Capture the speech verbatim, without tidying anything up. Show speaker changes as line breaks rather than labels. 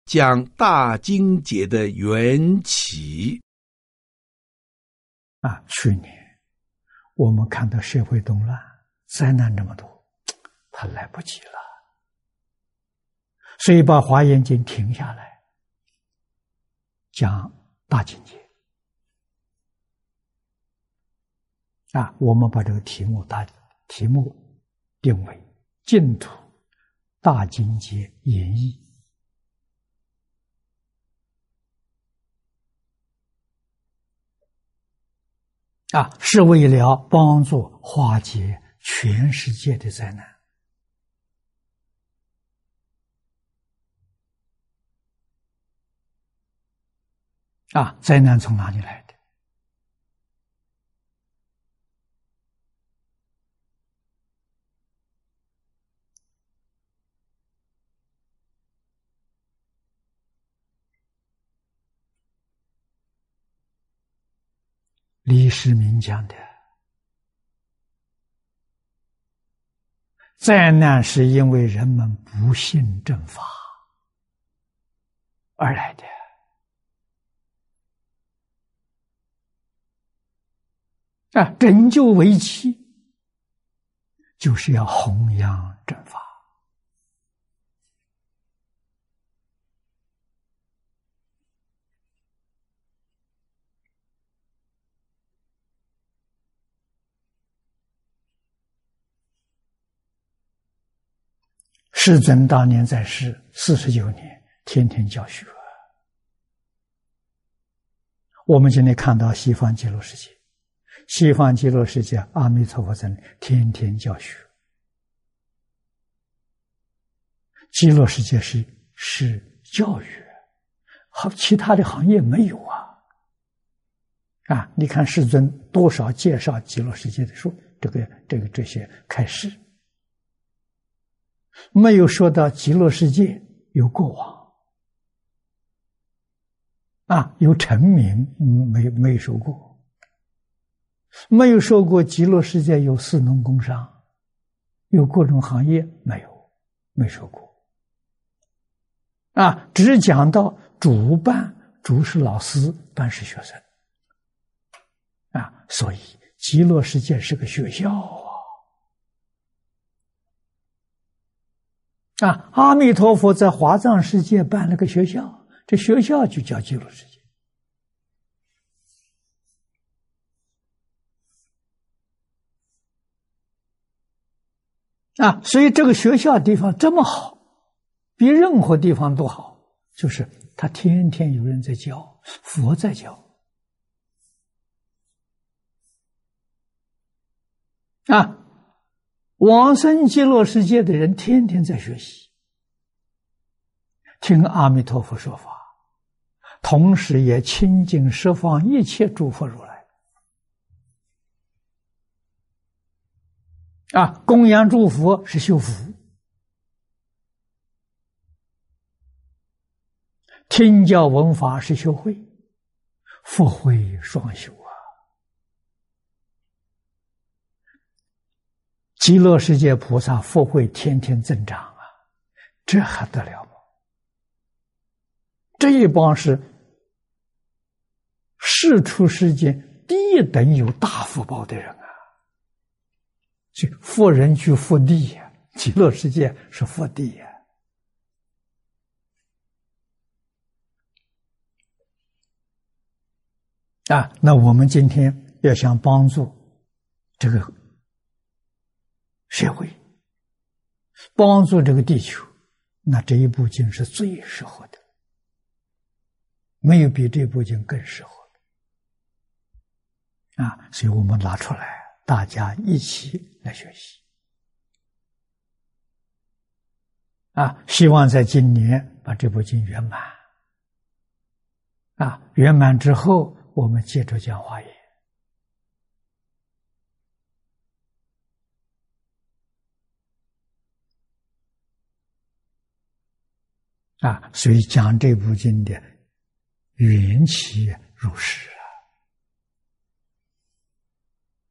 讲大经解的缘起。
啊，去年我们看到社会动乱，灾难这么多，他来不及了，所以把《华严经》停下来，讲大经解。啊，我们把这个题目大题目定为净土大经解演义。啊，是为了帮助化解全世界的灾难。啊，灾难从哪里来的？李世民讲的，灾难是因为人们不信正法而来的。啊，拯救危机就是要弘扬正法。世尊当年在世四十九年，天天教学。我们今天看到西方极乐世界，西方极乐世界阿弥陀佛在天天教学。极乐世界是是教育，好，其他的行业没有啊。啊，你看世尊多少介绍极乐世界的书，这个这个这些开示。没有说到极乐世界有过往，啊，有臣民，嗯，没没有说过，没有说过极乐世界有士农工商，有各种行业，没有，没说过，啊，只讲到主办，主是老师，办是学生，啊，所以极乐世界是个学校啊。啊，阿弥陀佛在华藏世界办了个学校，这学校就叫极乐世界。啊，所以这个学校地方这么好，比任何地方都好，就是他天天有人在教，佛在教。啊。往生极乐世界的人天天在学习，听阿弥陀佛说法，同时也亲近十方一切诸佛如来。啊，供养诸佛是修福，听教闻法是修慧，福慧双修啊。极乐世界菩萨福慧天天增长啊，这还得了吗？这一帮是世出世间第一等有大福报的人啊，所以福人居福地呀，极乐世界是福地呀。啊，那我们今天要想帮助这个社会，帮助这个地球，那这一部经是最适合的，没有比这部经更适合的啊！所以我们拿出来，大家一起来学习啊！希望在今年把这部经圆满啊！圆满之后，我们接着讲华严。啊，所以讲这部经的缘起如是。